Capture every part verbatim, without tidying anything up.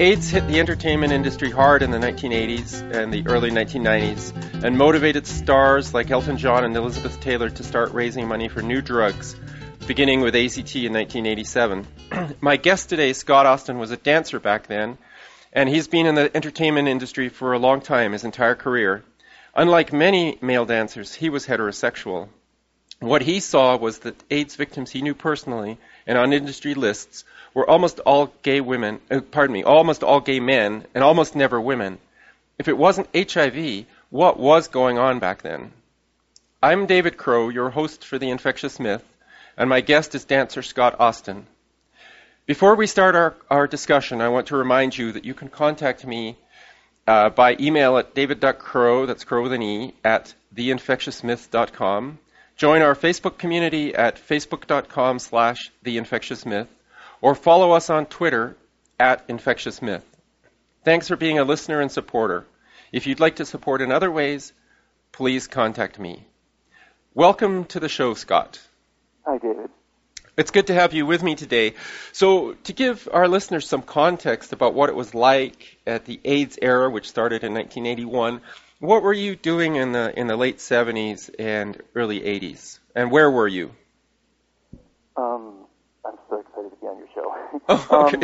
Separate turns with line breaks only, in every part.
AIDS hit the entertainment industry hard in the nineteen eighties and the early nineteen nineties and motivated stars like Elton John and Elizabeth Taylor to start raising money for new drugs, beginning with A C T in nineteen eighty-seven. My guest today, Scott Austin, was a dancer back then, and he's been in the entertainment industry for a long time, his entire career. Unlike many male dancers, he was heterosexual. What he saw was that AIDS victims he knew personally and on industry lists were almost all gay women, uh, pardon me, almost all gay men and almost never women. If it wasn't H I V, what was going on back then? I'm David Crow, your host for The Infectious Myth, and my guest is dancer Scott Austin. Before we start our, our discussion, I want to remind you that you can contact me uh, by email at david.crow, that's crow with an E, at the infectious myth dot com. Join our Facebook community at facebook.com slash theinfectiousmyth, or follow us on Twitter at Infectious Myth. Thanks for being a listener and supporter. If you'd like to support in other ways, please contact me. Welcome to the show, Scott.
Hi, David.
It's good to have you with me today. So to give our listeners some context about what it was like at the AIDS era, which started in nineteen eighty-one, what were you doing in the in the late seventies and early eighties? And where were you?
Um, I'm so excited to be on your show.
Oh, okay.
um,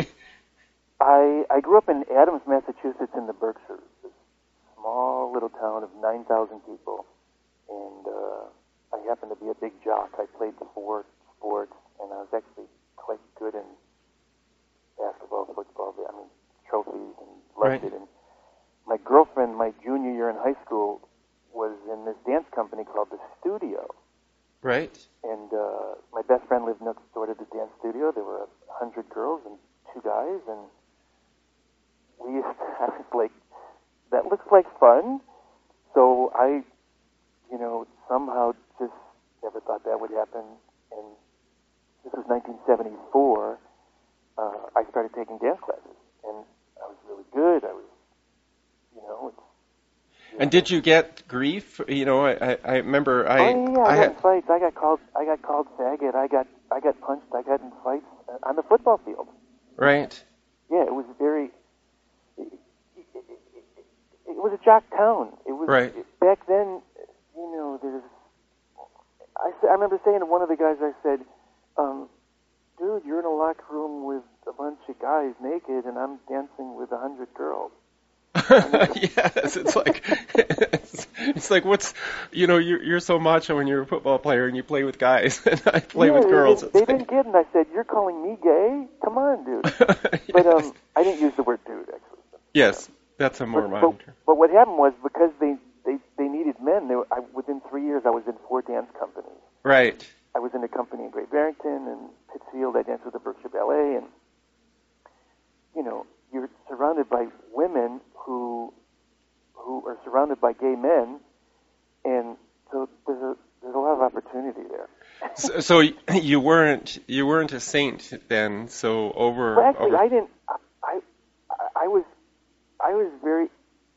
I I grew up in Adams, Massachusetts, in the Berkshires, this small little town of nine thousand people, and uh, I happened to be a big jock. I played four sports, and I was actually quite good in basketball, football. I mean, trophies, and loved
Right.
it. And my girlfriend, my junior year in high school, was in this dance company called The Studio.
Right.
And uh, my best friend lived next door to the dance studio. There were a hundred girls and two guys, and we used to, I was like, that looks like fun. So I, you know, somehow just never thought that would happen. And this was nineteen seventy-four. Uh, I started taking dance classes, and I was really good. I was, you know, it's,
And did you get grief? You know, I, I, I remember I...
oh yeah, I,
I
got
had,
in fights. I got called. I got called faggot. I got. I got punched. I got in fights uh, on the football field.
Right.
Yeah, it was very. It, it, it, it was a jock town. It was
Right.
back then. You know, there's. I, I remember saying to one of the guys, I said, um, "Dude, you're in a locker room with a bunch of guys naked, and I'm dancing with a hundred girls."
Yes, it's like it's, it's like what's you know you're you're so macho when you're a football player and you play with guys and I play
yeah,
with
they,
girls.
They,
It's
they
like...
didn't get it, and I said, "You're calling me gay? Come on, dude."
Yes.
But um, I didn't use the word dude actually.
Yes, that's a more
But,
modern
but,
term.
but what happened was because they they, they needed men. They were, I, within three years, I was in four dance companies.
Right.
I was in a company in Great Barrington and Pittsfield. I danced with the Berkshire Ballet, and you know, you're surrounded by women who who are surrounded by gay men, and so there's a there's a lot of opportunity there.
So, so you weren't you weren't a saint then. So over.
Well, actually,
over...
I didn't. I I, I was I was very.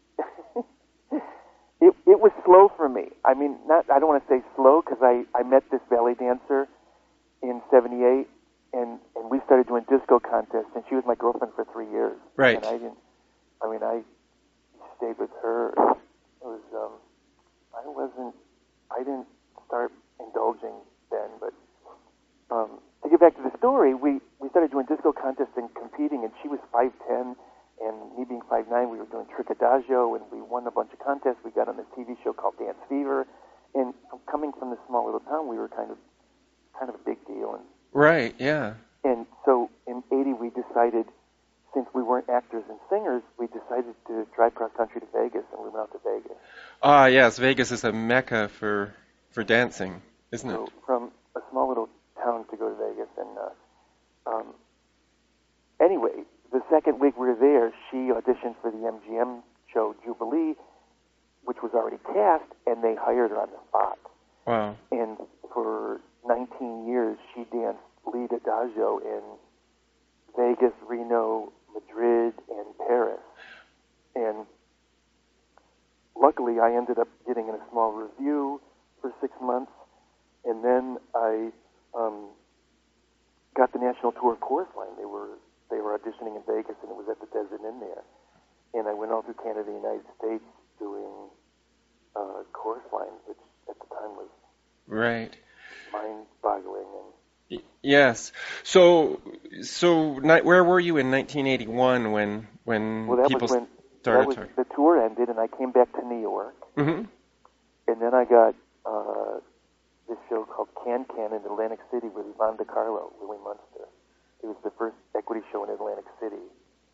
It it was slow for me. I mean, not I don't want to say slow because I, I met this ballet dancer in seventy-eight, and, and we started doing disco contests, and she was my girlfriend for three years.
Right.
And I didn't. I mean, I stayed with her. It was um, I wasn't. I didn't start indulging then, but um, to get back to the story, we we started doing disco contests and competing, and she was five ten. And me being five nine, we were doing trick-adagio, and we won a bunch of contests. We got on this T V show called Dance Fever, and coming from this small little town, we were kind of, kind of a big deal. And
Right. Yeah.
and so in eighty, we decided, since we weren't actors and singers, we decided to drive cross country to Vegas, and we went out to Vegas.
Ah, yes. Vegas is a mecca for for dancing, isn't
So
it?
from a small little town to go to Vegas, and uh, um, anyway. The second week we were there, she auditioned for the M G M show Jubilee, which was already cast, and they hired her on the spot.
Wow.
And for nineteen years, she danced lead adagio in Vegas, Reno, Madrid, and Paris. And luckily, I ended up getting in a small review for six months, and then I um, got the National Tour Chorus Line. They were they were auditioning in Vegas, and it was at the Desert Inn there. And I went all through Canada and the United States doing uh, chorus lines, which at the time was
right.
mind-boggling. And
y- yes. So, so ni- where were you in nineteen eighty-one when when
well, that
people
was when
started?
that was,
to...
the tour ended, and I came back to New York.
Mm-hmm.
And then I got uh, this show called Can Can in Atlantic City with Yvonne DiCarlo, Willie Munster. It was the first equity show in Atlantic City.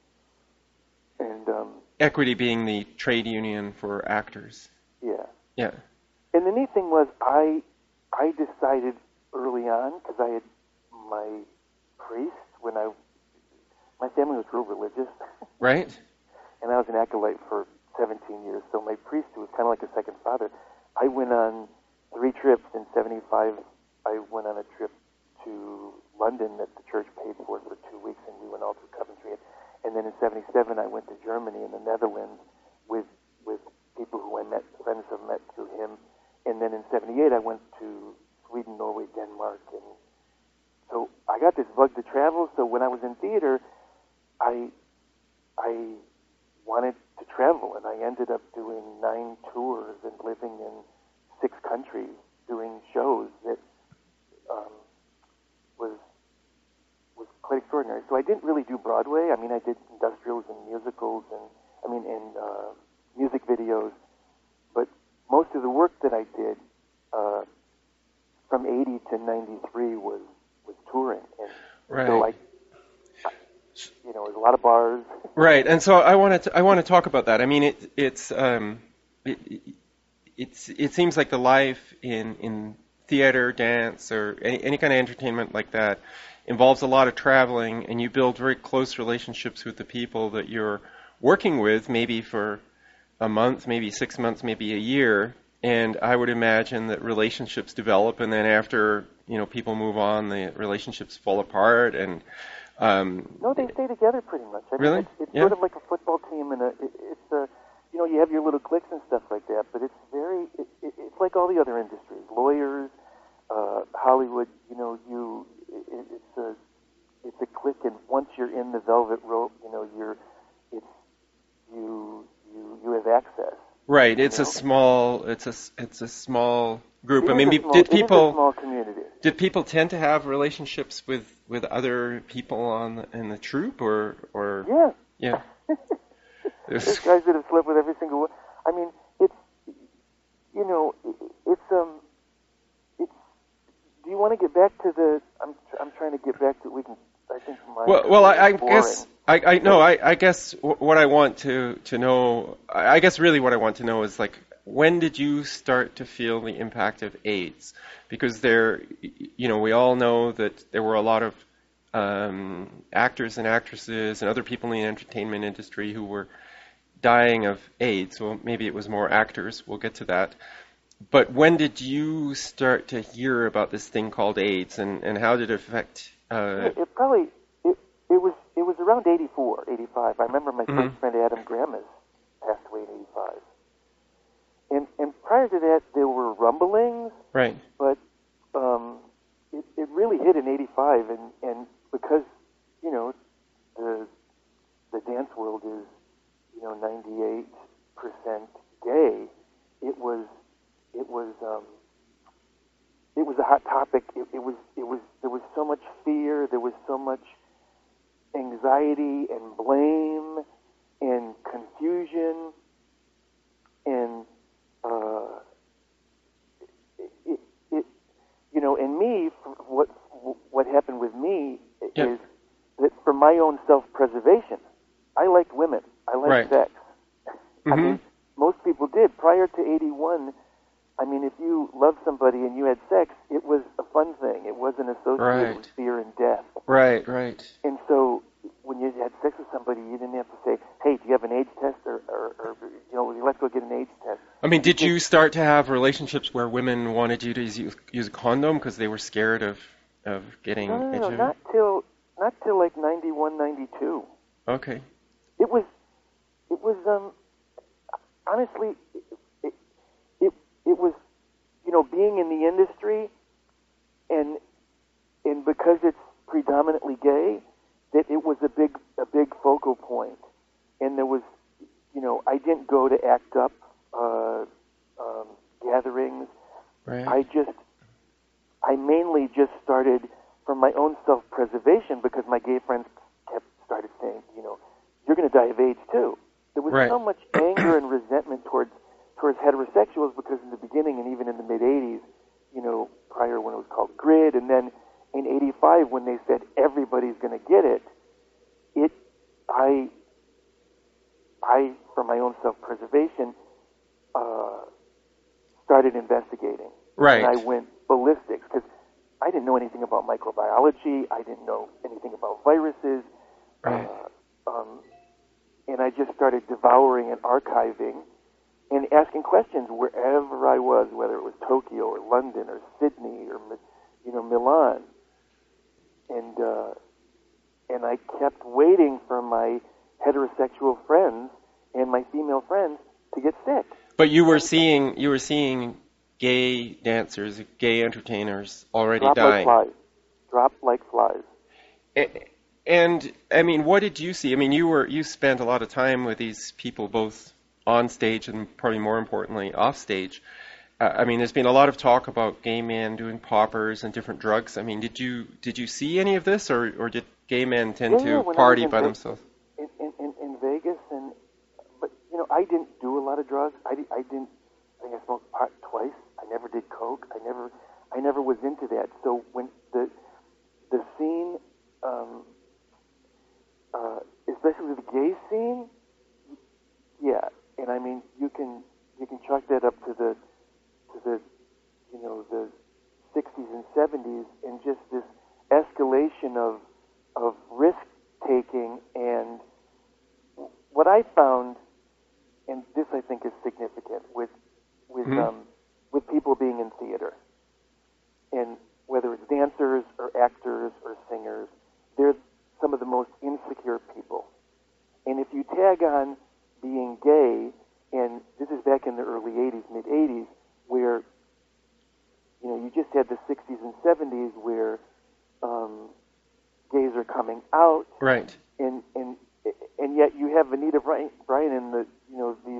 And um,
Equity being the trade union for actors.
yeah.
Yeah.
And the neat thing was I I decided early on, because I had my priest, when I, my family was real religious.
Right.
And I was an acolyte for seventeen years. So my priest, who was kind of like a second father, I went on three trips in seventy-five. I went on a trip to London that the church paid for for two weeks, and we went all through Coventry. And then in seventy-seven, I went to Germany and the Netherlands with with people who I met, friends I've met through him. And then in seventy-eight, I went to Sweden, Norway, Denmark. And so I got this bug to travel. So when I was in theater, I I wanted to travel, and I ended up doing nine tours and living in six countries doing shows that um, was was quite extraordinary. So I didn't really do Broadway. I mean, I did industrials and musicals, and I mean, and uh, music videos. But most of the work that I did uh, from eighty to ninety-three was was touring, and
Right.
so I, you know, it was a lot of bars.
Right, and so I wanted to I want to talk about that. I mean, it it's um it, it's it seems like the life in in theater, dance, or any any kind of entertainment like that involves a lot of traveling, and you build very close relationships with the people that you're working with, maybe for a month, maybe six months, maybe a year. And I would imagine that relationships develop, and then after you know people move on, the relationships fall apart, and um,
No, they stay together pretty much. I
Really?
Mean, it's it's
Yeah.
sort of like a football team, and a, it, it's a, you know, you have your little cliques and stuff like that. But it's very, it, it, it's like all the other industries, lawyers, uh, Hollywood. You know, you, it, it's a, it's a clique, and once you're in the velvet rope, you know, you're, it's, you, you, you have access.
right. It's
You
a
know?
small it's a s- it's a small group.
It
I
is
mean,
a
be-
small,
did
it is a
people
small community.
did people tend to have relationships with, with other people on the, in the troupe, or or
Yeah.
yeah?
There's
There's-
guys that have slept with every single one. I mean, it's, you know, it's, um, it's, do you want to get back to the, I'm I'm trying to get back to, we can, I think my
Well, well, I, I
is boring.
guess I, I no, I, I guess wh- what I want to to know, I I guess really what I want to know is like, when did you start to feel the impact of AIDS? Because there, you know, we all know that there were a lot of um, actors and actresses and other people in the entertainment industry who were dying of AIDS. Well, maybe it was more actors. We'll get to that. But when did you start to hear about this thing called AIDS, and, and how did it affect? Uh,
It, it probably, it, it was it was around eighty-four, eighty-five. I remember my
Mhm.
first friend Adam Grammas passed away in eighty-five. And, and prior to that, there were rumblings,
right.
but um, it, it really hit in eighty-five, and, and because, you know, the the dance world is, you know, ninety-eight percent gay, it was it was um, it was a hot topic. It, it was it was there was so much fear, there was so much anxiety and blame and confusion, and uh, it, it, you know, and me, what what happened with me
Yeah.
is that for my own self-preservation, I liked women. I liked
Right.
sex. I
Mhm.
mean, most people did. Prior to eighty-one, I mean, if you loved somebody and you had sex, it was a fun thing. It wasn't associated
Right.
with fear and death.
Right, right.
And so when you had sex with somebody, you didn't have to say, hey, do you have an AIDS test? Or, or, or you know, let's go get an AIDS test.
I mean, did you start to have relationships where women wanted you to use, use a condom because they were scared of, of getting
No, no, no,
H I V?
not till, not till like ninety-one, ninety-two.
Okay.
It was, it was, um, honestly, it, it, it was, you know, being in the industry, and, and because it's predominantly gay, that it was a big act up uh, um, gatherings.
Right.
I just, I mainly just started from my own self-preservation because my gay friends kept started saying, you know, you're going to die of AIDS too. There was
Right.
so much anger and resentment towards towards heterosexuals because in the beginning and even in the mid-eighties, you know, prior when it was called GRID, and then in eighty-five when they said everybody's going to get it, it, I, I, for my own self-preservation, uh, started investigating.
Right.
And I went ballistic because I didn't know anything about microbiology. I didn't know anything about viruses.
Right.
Uh, um, and I just started devouring and archiving and asking questions wherever I was, whether it was Tokyo or London or Sydney or, you know, Milan. And uh, and I kept waiting for my heterosexual friends and my female friends to get sick.
But you were seeing you were seeing gay dancers, gay entertainers already
Drop
dying.
like flies. Drop like flies.
A- And I mean, what did you see? I mean, you were you spent a lot of time with these people, both on stage and probably more importantly off stage. Uh, I mean, there's been a lot of talk about gay men doing poppers and different drugs. I mean, did you did you see any of this, or or did gay men tend
Yeah, yeah,
to
when I
party
was in
by
Ve-
themselves?
In, in, in, in Vegas, and but you know, I didn't do a lot of drugs. I, di- I didn't. I think I smoked pot twice. I never did coke. I never I never was into that. So when the the scene, um, uh, especially the gay scene, yeah. And I mean, you can you can chalk that up to the to the you know the sixties and seventies, and just this escalation of of risk taking. And what I found, and this I think is significant with with
Mhm.
um, with people being in theater, and whether it's dancers or actors or singers, they're some of the most insecure people. And if you tag on being gay, and this is back in the early eighties, mid eighties, where you know you just had the sixties and seventies where um, gays are coming out,
Right.
and and and yet you have Anita Bryant, Bryant in the you know these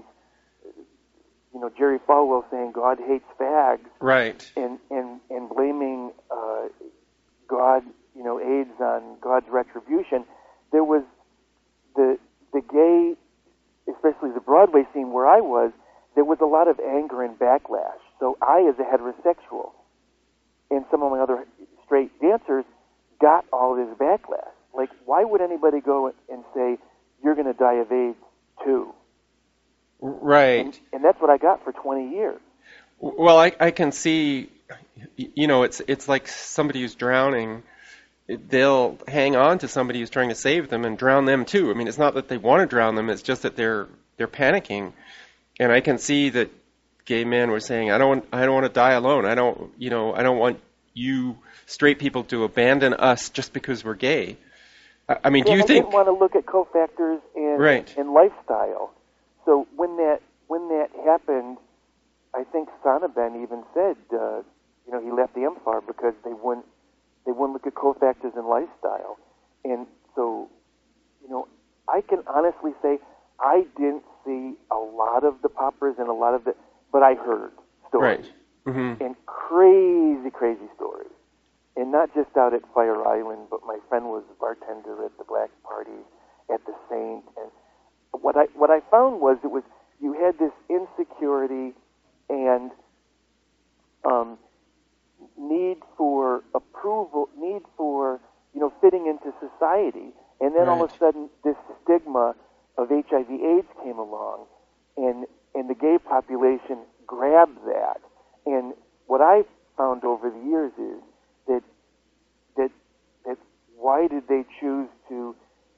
you know Jerry Falwell saying God hates fags,
Right.
and and and blaming uh, God, you know, AIDS on God's retribution. There was the the gay, especially the Broadway scene where I was, there was a lot of anger and backlash. So I, as a heterosexual, and some of my other straight dancers, got all this backlash. Like, why would anybody go and say, you're going to die of AIDS too?
Right.
And, and that's what I got for twenty years.
Well, I, I can see, you know, it's it's like somebody who's drowning. They'll hang on to somebody who's trying to save them and drown them too. I mean, it's not that they want to drown them; it's just that they're they're panicking. And I can see that gay men were saying, "I don't want, I don't want to die alone. I don't, you know, I don't want you straight people to abandon us just because we're gay." I, I mean,
yeah,
do you
I
think?
didn't want to look at cofactors and
Right.
and lifestyle. So when that when that happened, I think Sonnabend even said, uh, you know, he left the M F A R because they wouldn't they wouldn't look at cofactors and lifestyle. And so, you know, I can honestly say I didn't see a lot of the poppers and a lot of the, but I heard stories.
Right. Mm-hmm.
And crazy, crazy stories. And not just out at Fire Island, but my friend was a bartender at the Black Party, at the Saint. And what I what I found was it was you had this insecurity and um, need for approval, need for you know fitting into society, and then all of a
Right.
sudden this stigma of H I V/AIDS came along, and and the gay population grabbed that. And what I found over the years is that that that why did they choose to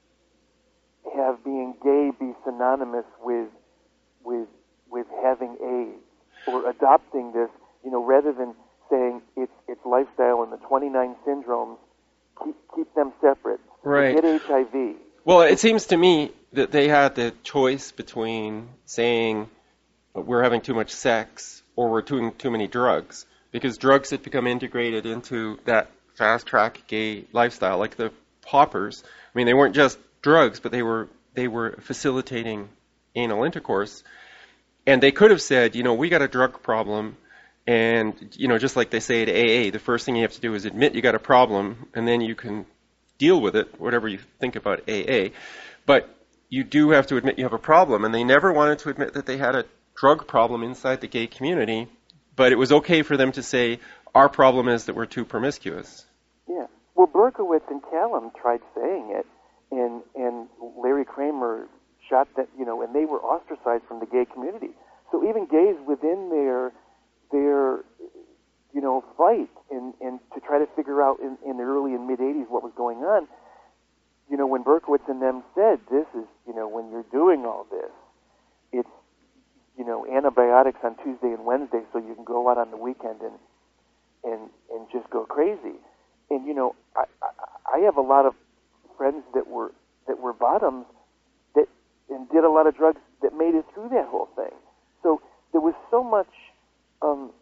have being gay be synonymous with with with having AIDS, or adopting this, you know, rather than saying it's it's lifestyle and the twenty-nine syndromes, keep keep them separate.
Right.
Get H I V.
Well, it seems to me that they had the choice between saying we're having too much sex or we're doing too many drugs, because drugs had become integrated into that fast-track gay lifestyle, like the poppers. I mean, they weren't just drugs, but they were they were facilitating anal intercourse. And they could have said, you know, we got a drug problem, and, you know, just like they say at A A, the first thing you have to do is admit you got a problem, and then you can deal with it, whatever you think about A A. But you do have to admit you have a problem, and they never wanted to admit that they had a drug problem inside the gay community, but it was okay for them to say, our problem is that we're too promiscuous.
Yeah. Well, Berkowitz and Callum tried saying it, and and Larry Kramer shot that, you know, and they were ostracized from the gay community. So even gays within their their you know fight and and to try to figure out in, in the early and mid eighties what was going on, you know, when Berkowitz and them said, this is, you know, when you're doing all this, it's, you know, antibiotics on Tuesday and Wednesday so you can go out on the weekend and and and just go crazy. And, you know, I, I, I have a lot of friends that were that were bottoms that and did a lot of drugs that made it through that whole thing. So there was so much, um,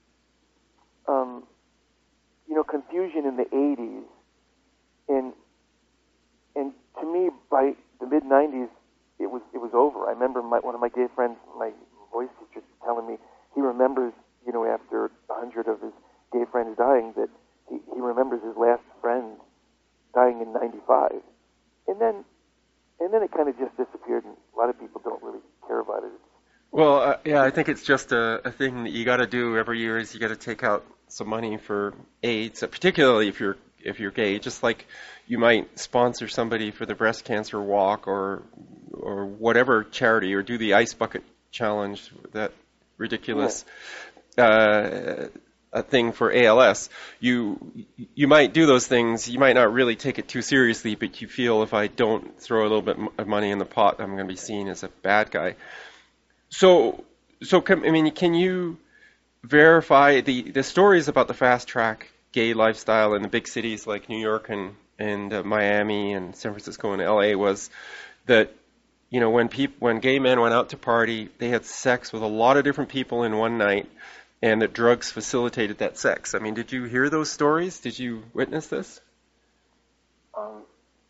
um, you know, confusion in the eighties, and and to me, by the mid nineties, it was it was over. I remember my, one of my gay friends, my voice teacher, telling me he remembers, you know, after a hundred of his gay friends dying, that he, he remembers his last friend dying in ninety-five, and then and then it kind of just disappeared, and a lot of people don't really care about it.
Well, uh, yeah, I think it's just a, a thing that you got to do every year. Is you got to take out some money for AIDS, uh, particularly if you're if you're gay. Just like you might sponsor somebody for the breast cancer walk or or whatever charity, or do the ice bucket challenge, that ridiculous yeah. uh, a thing for A L S. You you might do those things. You might not really take it too seriously, but you feel if I don't throw a little bit of money in the pot, I'm going to be seen as a bad guy. So, so I mean, can you verify the, the stories about the fast track gay lifestyle in the big cities like New York and and uh, Miami and San Francisco and L A was that, you know, when peop- when gay men went out to party, they had sex with a lot of different people in one night, and that drugs facilitated that sex. I mean, did you hear those stories? Did you witness this?
Um,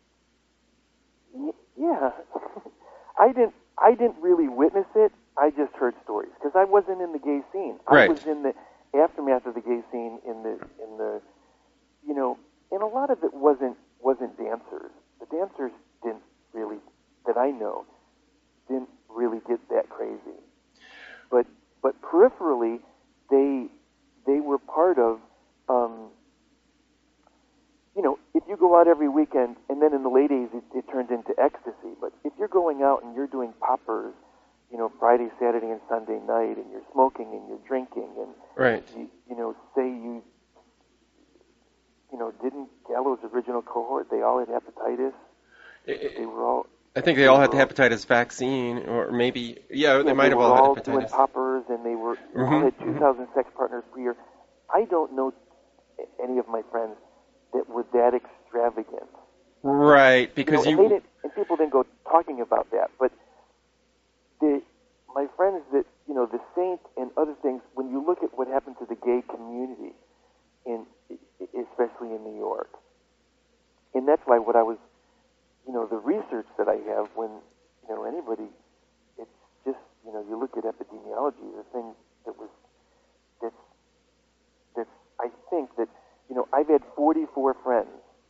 y- yeah, I didn't. I didn't really witness it. I just heard stories because I wasn't in the gay scene.
Right.
I was in the aftermath of the gay scene in the in the you know, and a lot of it wasn't wasn't dancers. The dancers didn't really, that I know, didn't really get that crazy. But but peripherally, they they were part of. Um, you know, if you go out every weekend, and then in the late eighties it, it turned into ecstasy. But if you're going out and you're doing poppers, you know, Friday, Saturday, and Sunday night, and you're smoking and you're drinking, and
right.
you, you know, say you, you know, didn't Gallo's original cohort? They all had hepatitis.
It,
they were all.
I think they, they all had the hepatitis vaccine, or maybe, yeah,
yeah
they might
they
have
were
all
all
had hepatitis.
doing poppers, and they were
mm-hmm,
all had two thousand
mm-hmm.
sex partners per year. I don't know any of my friends that were that extravagant.
Right, because
you, know,
you...
and, they didn't, and people didn't go talking about that, but the, my friends that, you know, the Saint and other things, when you look at what happened to the gay community, in especially in New York, and that's why what I was, you know, the research that I have when, you know, anybody, it's just, you know, you look at epidemiology, the thing that was, that's, that's, I think that, you know, I've had forty-four friends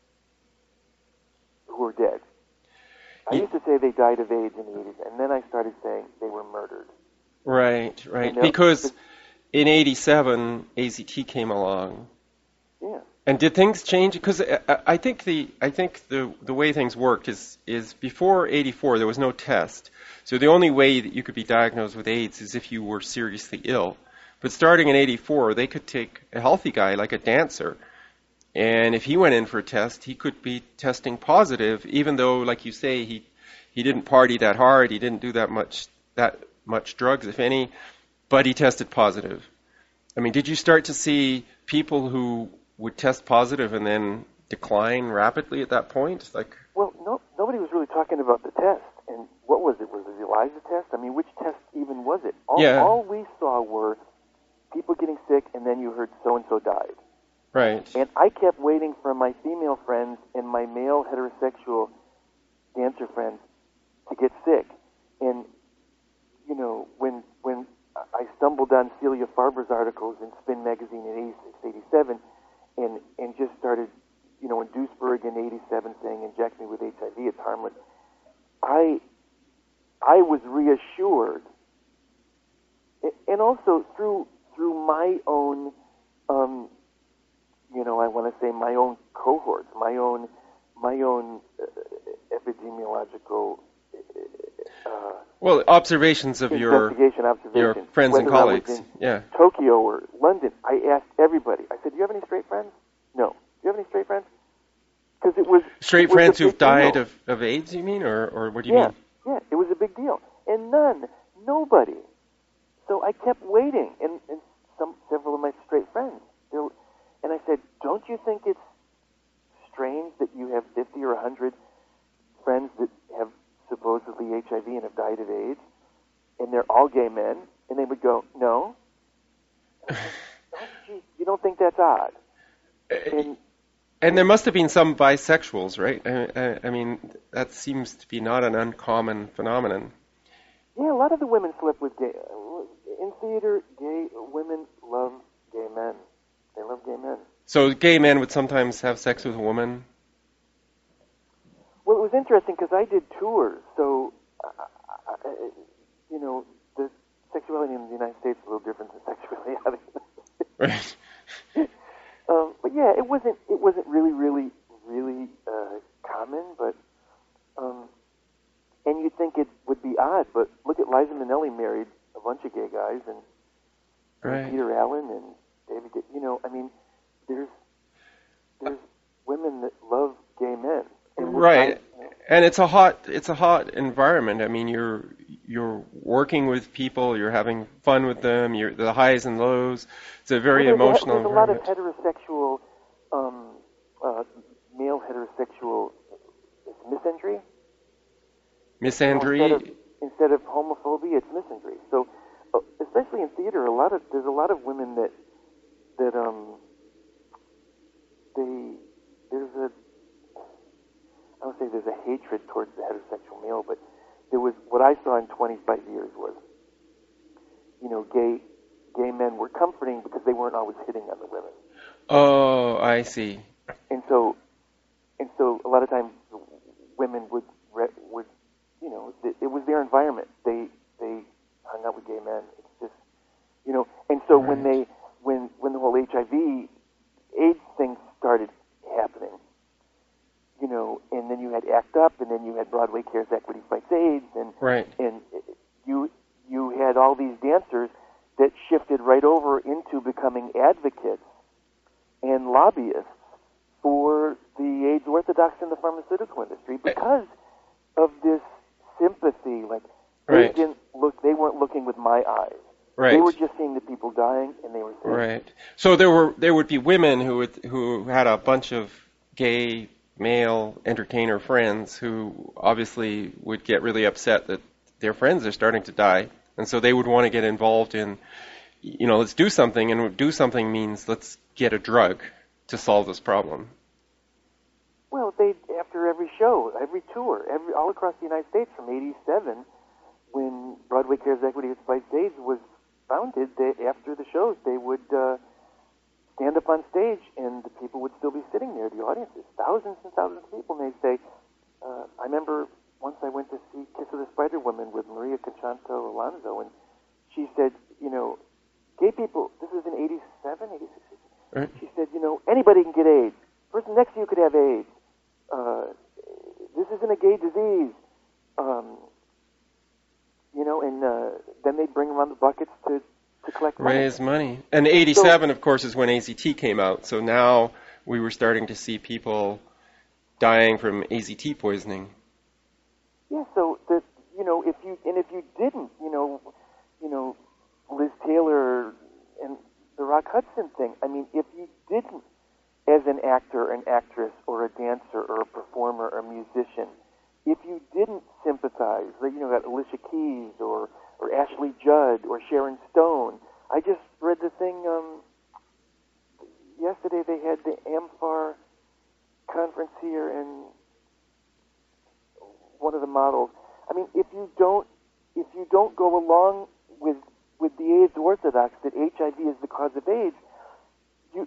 who are dead. I used to say they died of AIDS in the eighties, and then I started saying they were murdered.
Right, right. Because in eighty-seven, A Z T came along.
Yeah.
And did things change? Because I think the I think the the way things worked is is before eighty-four there was no test, so the only way that you could be diagnosed with AIDS is if you were seriously ill. But starting in eighty-four, they could take a healthy guy like a dancer, and if he went in for a test, he could be testing positive, even though, like you say, he he didn't party that hard, he didn't do that much that much drugs, if any, but he tested positive. I mean, did you start to see people who would test positive and then decline rapidly at that point? Like,
well, no, nobody was really talking about the test. And what was it? Was it the ELISA test? I mean, which test even was it? All,
yeah.
all we saw were people getting sick, and then you heard so-and-so died.
Right.
And I kept waiting for my female friends and my male heterosexual dancer friends to get sick. And, you know, when when I stumbled on Celia Farber's articles in Spin magazine in eighty-six, eighty-seven, and and just started, you know, in Duisburg in eighty-seven saying inject me with H I V, it's harmless. I I was reassured, and also through through my own, um, you know, I want to say my own cohorts, my own my own uh, epidemiological. Uh,
well, observations of your
investigation, observation,
your friends and
whether I was
colleagues.
in
Yeah.
Tokyo or London, I asked everybody. I said, "Do you have any straight friends?" No. "Do you have any straight friends?" Because it was
Straight
it was
friends
a
who've
big
died
deal.
of, of AIDS, you mean, or or what do you
yeah,
mean?
yeah, it was a big deal, and none, nobody. So I kept waiting, and, and some several of my straight friends, they were, and I said, "Don't you think it's strange that you have fifty or a hundred friends that have supposedly H I V and have died of AIDS, and they're all gay men?" And they would go, "No." I said, "Oh, gee, you don't think that's odd?" And
And there must have been some bisexuals, right? I, I, I mean, that seems to be not an uncommon phenomenon.
yeah, a lot of the women slept with gay. In theater, gay women love gay men. They love gay men.
So gay men would sometimes have sex with a woman?
Well, it was interesting because I did tours, so uh, uh, you know, the sexuality in the United States is a little different than sexuality out of the United States.
Right.
Um, but yeah, it wasn't it wasn't really really really uh, common, but um, and you'd think it would be odd, but look at Liza Minnelli married a bunch of gay guys, and,
Right.
and Peter Allen and David. Ga- You know, I mean, there's there's women that love gay men, and
Right.
I, you know,
And it's a hot it's a hot environment. I mean, you're you're working with people, you're having fun with them, you're the highs and lows. It's a very
well, there's
emotional
a, there's a lot of
environment.
heterosexual, um, uh, male heterosexual misandry. You know, instead of
Misandry.
instead of homophobia, it's misandry. So, uh, especially in theater, a lot of there's a lot of women that that um they there's a I don't say there's a hatred towards the heterosexual male, but there was what I saw in twenty-five years was, you know, gay gay men were comforting because they weren't always hitting on the women,
Oh, I see.
and so and so a lot of times women would re- would you know it, it was their environment. They they hung out with gay men. It's just you know, and so when
Right.
they when when the whole H I V AIDS thing started happening, you know, and then you had ACT UP, and then you had Broadway Cares Equity Fights AIDS, and
Right.
and you you had all these dancers that shifted right over into becoming advocates and lobbyists for the AIDS orthodox in the pharmaceutical industry because of this sympathy. Like they
Right.
didn't look, they weren't looking with my eyes.
Right.
They were just seeing the people dying, and they were saying,
Right. So there were there would be women who would who had a bunch of gay male entertainer friends who obviously would get really upset that their friends are starting to die, and so they would want to get involved in, you know, let's do something, and do something means let's get a drug to solve this problem.
well, they after every show, every tour, every all across the United States from eighty-seven, when Broadway Cares Equity Fights AIDS was founded, they, after the shows, they would uh, stand up on stage, and the people would still be sitting there, the audiences, thousands and thousands of people, and they'd say, uh, I remember once I went to see Kiss of the Spider Woman with Maria Conchanto Alonso, and she said, you know, gay people, this was in eighty-seven, eighty-six,
Right.
she said, you know, anybody can get AIDS. The person next to you could have AIDS. Uh, this isn't a gay disease. Um, you know, and uh, then they'd bring around the buckets to, to collect money.
Raise money. And eighty-seven, of course, is when A Z T came out. So now we were starting to see people dying from A Z T poisoning.
Yeah, so that you know, if you and if you didn't, you know, you know, Liz Taylor and the Rock Hudson thing. I mean, if you didn't, as an actor, an actress, or a dancer, or a performer, or a musician, if you didn't sympathize, like, you know, got Alicia Keys or or Ashley Judd or Sharon Stone. I just read the thing um, yesterday. They had the AMFAR conference here, and one of the models. I mean, if you don't if you don't go along with with the AIDS orthodox that H I V is the cause of AIDS, you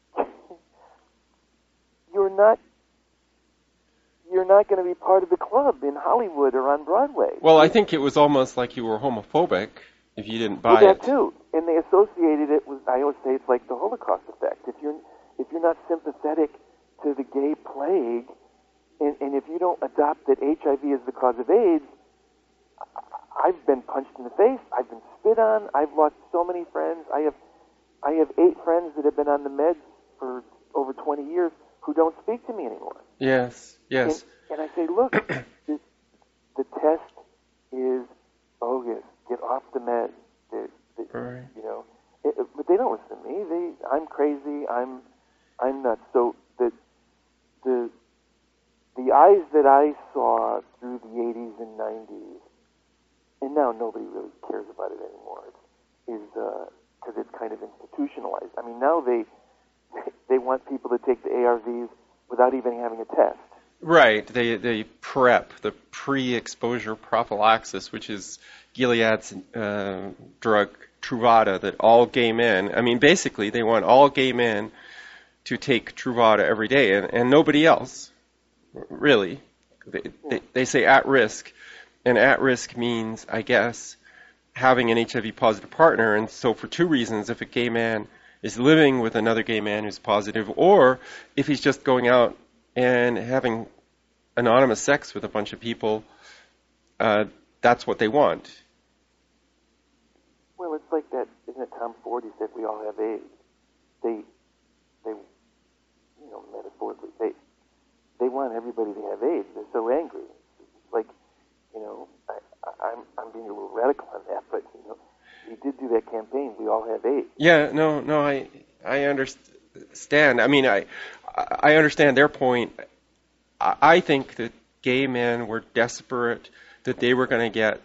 you're not you're not going to be part of the club in Hollywood or on Broadway.
Well, I think it was almost like you were homophobic if you didn't buy
well, that
it.
too, and they associated it with. I always say it's like the Holocaust effect. If you're if you're not sympathetic to the gay plague, and, and if you don't adopt that H I V is the cause of AIDS, I've been punched in the face. I've been spit on. I've lost so many friends. I have I have eight friends that have been on the meds for over twenty years who don't speak to me anymore.
Yes, yes.
And, and I say, look, the, the test is bogus. Get off the meds. The, the,
Right.
You know, it, it, but they don't listen to me. They, I'm crazy. I'm, I'm nuts. So the, the, the eyes that I saw through the eighties and nineties, and now nobody really cares about it anymore. It's, is because uh, it's kind of institutionalized. I mean, now they, they want people to take the A R Vs without even having a test.
Right. They they PrEP, the pre-exposure prophylaxis, which is Gilead's uh, drug Truvada that all gay men, I mean, basically they want all gay men to take Truvada every day and, and nobody else, really. They, they, they say at risk, and at risk means, I guess, having an H I V positive partner. And so for two reasons, if a gay man is living with another gay man who's positive, or if he's just going out and having anonymous sex with a bunch of people, uh, that's what they want.
Well, it's like that, isn't it? Tom Ford, he said we all have AIDS. They, they, you know, metaphorically, they, they want everybody to have AIDS. They're so angry. It's like, you know, I, I, I'm, I'm being a little radical on that, but you know, he did do that campaign. We all have AIDS.
Yeah, no, no, I, I understand. I mean, I, I understand their point. I, I think that gay men were desperate that they were going to get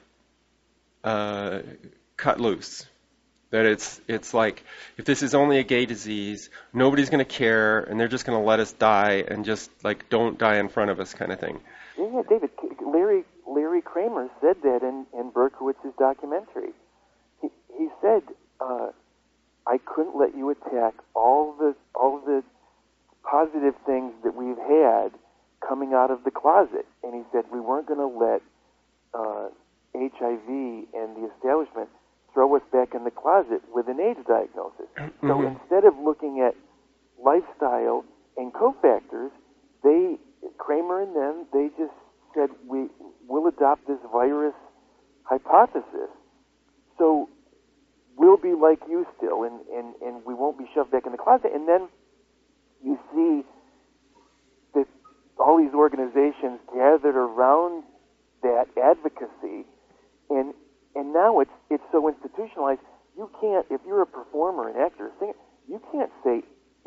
uh, cut loose. That it's, it's like, if this is only a gay disease, nobody's going to care, and they're just going to let us die, and just like don't die in front of us, kind of thing.
Yeah, yeah, David. Larry, Larry Kramer said that in, in Berkowitz's documentary. He, he said, uh, I couldn't let you attack all the all the positive things that we've had coming out of the closet. And he said we weren't going to let uh, H I V and the establishment throw us back in the closet with an AIDS diagnosis. Mm-hmm. So instead of looking at lifestyle and cofactors, they, Kramer and them, they just said we will adopt this virus hypothesis. So we'll be like you still, and, and, and we won't be shoved back in the closet. And then you see that all these organizations gathered around that advocacy, and and now it's it's so institutionalized. You can't, if you're a performer, an actor, a singer, you can't say.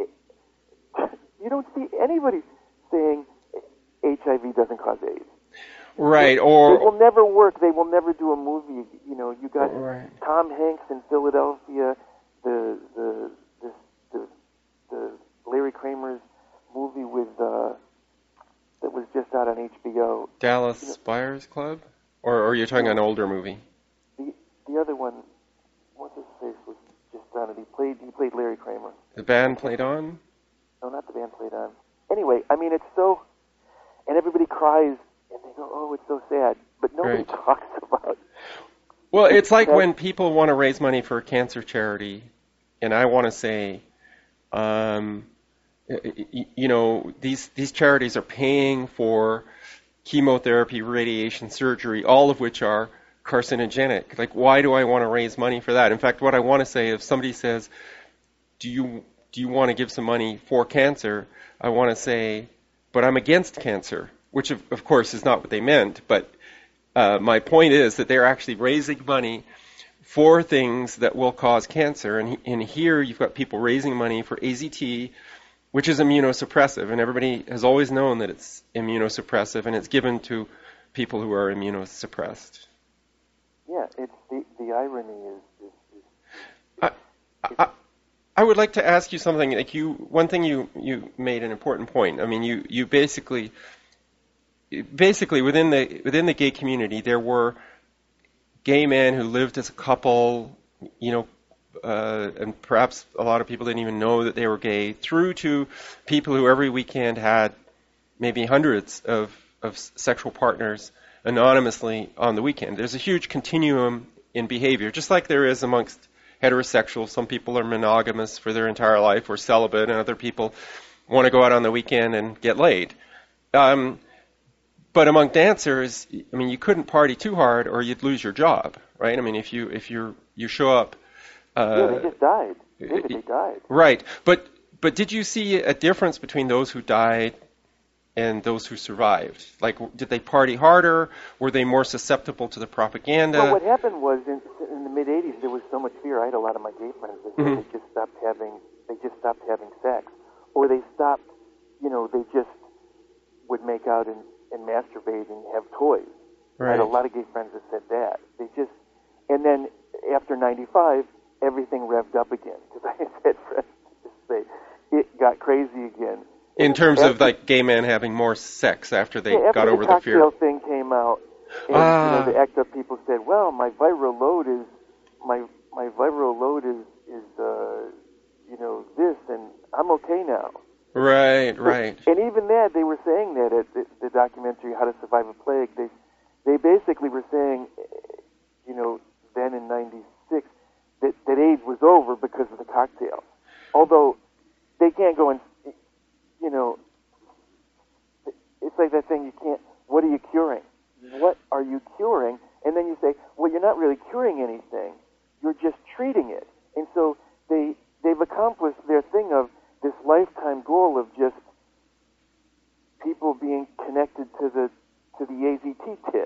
You don't see anybody saying H I V doesn't cause AIDS.
Right,
it,
or...
It will never work. They will never do a movie. You know, you got
right.
Tom Hanks in Philadelphia, the the the, the, the Larry Kramer's movie with uh, that was just out on H B O.
Dallas
you know,
Buyers Club? Or, or you're talking an older movie?
The the other one, what's his face, was just on it. He played, he played Larry Kramer.
The band played on?
No, not the band played on. Anyway, I mean, it's so... And everybody cries, and they go, oh, it's so sad. But nobody
right.
talks about...
Well, it's like when people want to raise money for a cancer charity, and I want to say, um, you know, these these charities are paying for chemotherapy, radiation, surgery, all of which are carcinogenic. Like, why do I want to raise money for that? In fact, what I want to say, if somebody says, do you do you want to give some money for cancer? I want to say, but I'm against cancer, which of, of course is not what they meant. But uh, my point is that they're actually raising money for things that will cause cancer. And, and here you've got people raising money for A Z T, which is immunosuppressive. And everybody has always known that it's immunosuppressive, and it's given to people who are immunosuppressed.
Yeah, it's the, the irony is... is, is
I, I, I would like to ask you something. Like you, one thing you, you made an important point. I mean, you, you basically, basically within the within the gay community, there were gay men who lived as a couple, you know, uh, and perhaps a lot of people didn't even know that they were gay, through to people who every weekend had maybe hundreds of, of sexual partners anonymously on the weekend. There's a huge continuum in behavior, just like there is amongst heterosexuals. Some people are monogamous for their entire life or celibate, and other people want to go out on the weekend and get laid. Um, but among dancers, I mean, you couldn't party too hard or you'd lose your job, right? I mean, if you if you you show up, uh,
yeah, they just died. David, they died.
Right, but but did you see a difference between those who died and those who survived? Like, did they party harder? Were they more susceptible to the propaganda?
Well, what happened was in, in the mid eighties, there was so much fear. I had a lot of my gay friends that mm-hmm. they just stopped having they just stopped having sex, or they stopped, you know, they just would make out and, and masturbate and have toys.
Right.
I had a lot of gay friends that said that. They just, and then after ninety-five, everything revved up again, because I had friends just say it got crazy again.
In terms after, of like gay men having more sex after they
yeah, after
got over
the
the fear.
Cocktail thing came out, and
ah.
you know, the ACT UP people said, "Well, my viral load is my my viral load is is uh, you know this, and I'm okay now."
Right, right.
And even that, they were saying that at the, the documentary "How to Survive a Plague." They they basically were saying, you know, then in ninety-six that that AIDS was over because of the cocktail. Although they can't go and, you know, it's like that thing, you can't, what are you curing? What are you curing? And then you say, well, you're not really curing anything. You're just treating it. And so they, they've accomplished their thing of this lifetime goal of just people being connected to the, to the A Z T tit.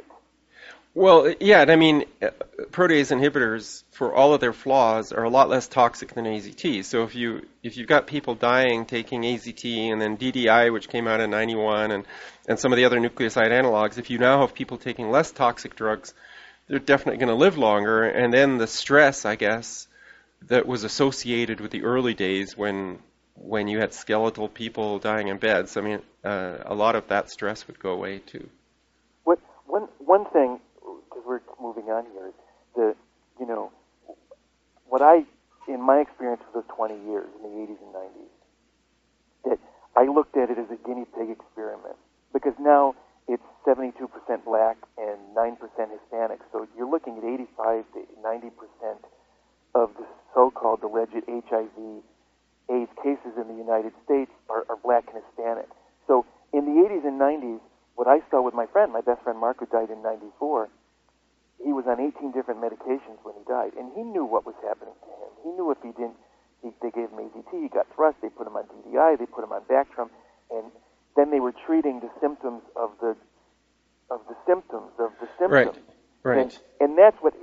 Well, yeah, and I mean, protease inhibitors, for all of their flaws, are a lot less toxic than A Z T. So if you if you've got people dying taking A Z T, and then D D I, which came out in ninety-one, and and some of the other nucleoside analogs, if you now have people taking less toxic drugs, they're definitely going to live longer. And then the stress, I guess, that was associated with the early days when when you had skeletal people dying in beds, I mean, uh, a lot of that stress would go away too.
What one one thing. We're moving on here. The, you know, what I, in my experience with those twenty years in the eighties and nineties, that I looked at it as a guinea pig experiment, because now it's seventy-two percent black and nine percent Hispanic. So you're looking at eighty-five to ninety percent of the so-called alleged H I V AIDS cases in the United States are, are black and Hispanic. So in the eighties and nineties, what I saw with my friend, my best friend Mark, who died in ninety-four, he was on eighteen different medications when he died, and he knew what was happening to him. He knew if he didn't, he, they gave him A Z T, he got thrust, they put him on D D I, they put him on Bactrim, and then they were treating the symptoms of the of the symptoms of the symptoms.
Right, right.
And, and that's what,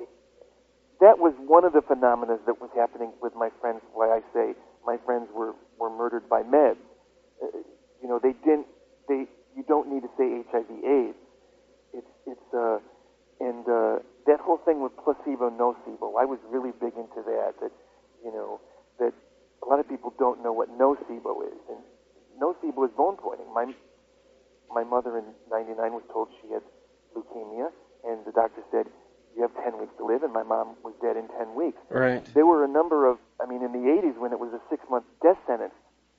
that was one of the phenomena that was happening with my friends, why I say my friends were, were murdered by meds. Uh, you know, they didn't, they, you don't need to say H I V AIDS. It's, it's, uh, And uh, that whole thing with placebo, nocebo, I was really big into that, that, you know, that a lot of people don't know what nocebo is. And nocebo is bone poisoning. My my mother in ninety-nine was told she had leukemia, and the doctor said, you have ten weeks to live, and my mom was dead in ten weeks.
Right.
There were a number of, I mean, in the eighties when it was a six-month death sentence,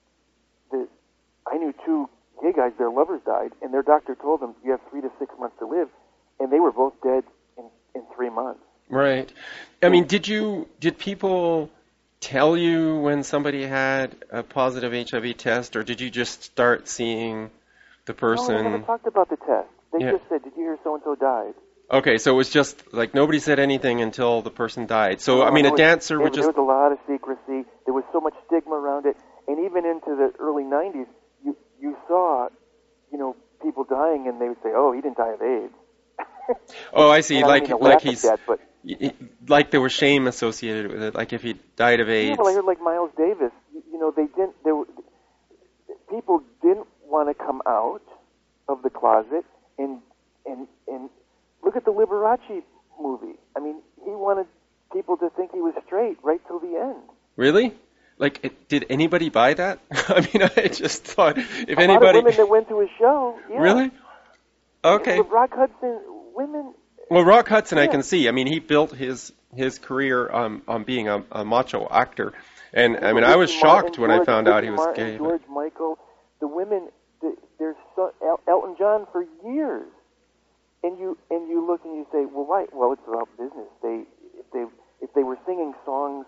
the, I knew two gay guys, their lovers died, and their doctor told them, you have three to six months to live. And they were both dead in, in three months.
Right. I mean, did you did people tell you when somebody had a positive H I V test, or did you just start seeing the person?
No, they never talked about the test. They
yeah.
just said, "Did you hear so and so died?"
Okay, so it was just like nobody said anything until the person died. So
no,
I mean, a
was,
dancer would
there,
just
there was a lot of secrecy. There was so much stigma around it, and even into the early nineties, you you saw, you know, people dying, and they would say, "Oh, he didn't die of AIDS."
Oh, I see.
And
like,
I mean
like he's,
that, but,
like there was shame associated with it. Like if he died of AIDS.
Yeah, well, I heard like Miles Davis. You, you know, they didn't. There were, people didn't want to come out of the closet, and and and look at the Liberace movie. I mean, he wanted people to think he was straight right till the end.
Really? Like, it, did anybody buy that? I mean, I just thought if
a
anybody.
A lot of women that went to his show. Yeah.
Really? Okay.
With Rock Hudson, women,
Well, Rock Hudson, I
Yeah.
can see. I mean, he built his his career um, on being a, a macho actor, and I mean, I was
Ricky
shocked
Martin,
when I
George,
found out
Ricky
he was
Martin,
gay. But,
George Michael, the women, the, there's so, El, Elton John for years, and you and you look and you say, well, why? Well, it's about business. They if they if they were singing songs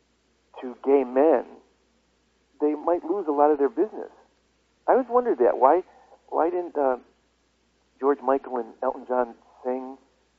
to gay men, they might lose a lot of their business. I always wondered that. Why why didn't uh, George Michael and Elton John sing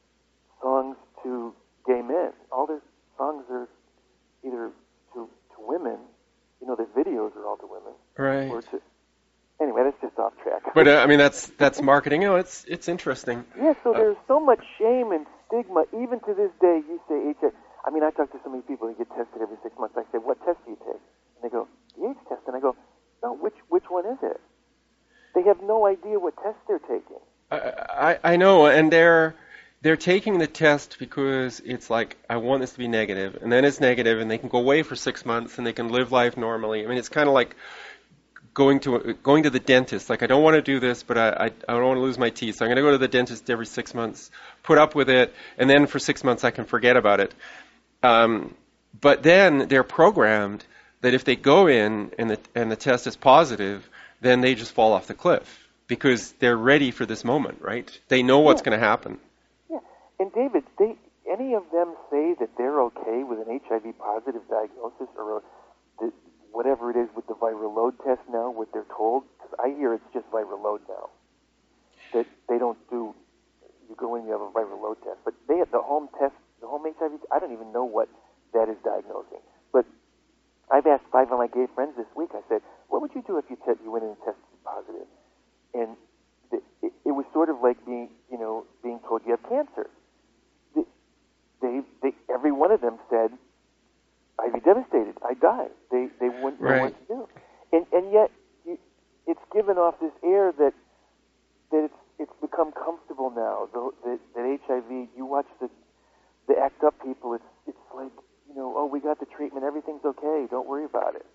songs to gay men? All their songs are either to to women, you know, their videos are all to women,
right.
or to anyway. That's just off track.
But uh, I mean, that's that's marketing. You know, it's it's interesting.
Yeah, so
Uh,
there's so much shame and stigma. Even to this day, you say H I V. I mean, I talk to so many people who get tested every six months. I say, what test do you take? And they go, the AIDS test. And I go, no, which which one is it? They have no idea what test they're taking.
I, I I know, and they're they're taking the test because it's like, I want this to be negative, and then it's negative, and they can go away for six months and they can live life normally. I mean, it's kind of like going to a, going to the dentist. Like, I don't want to do this, but I, I I don't want to lose my teeth, so I'm going to go to the dentist every six months, put up with it, and then for six months I can forget about it. Um, but then they're programmed that if they go in and the and the test is positive, then they just fall off the cliff because they're ready for this moment, right? They know what's
Yeah.
going to happen.
Yeah, and David, they any of them say that they're okay with an H I V positive diagnosis or a, the, whatever it is with the viral load test now? What they're told? Because I hear it's just viral load now. That they don't do. You go in, you have a viral load test, but they have the home test, the home H I V. I don't even know what that is diagnosing. But I've asked five of my gay friends this week. I said, "What would you do if you te- you went in and tested positive?" And it, it, it was sort of like being, you know, being told you have cancer. They, they, they, every one of them said, "I'd be devastated. I'd die." They, they wouldn't know
Right.
what to do. And and yet, you, it's given off this air that that it's it's become comfortable now. The, that, that H I V, you watch the the act up people. It's it's like, you know, oh, we got the treatment. Everything's okay. Don't worry about it.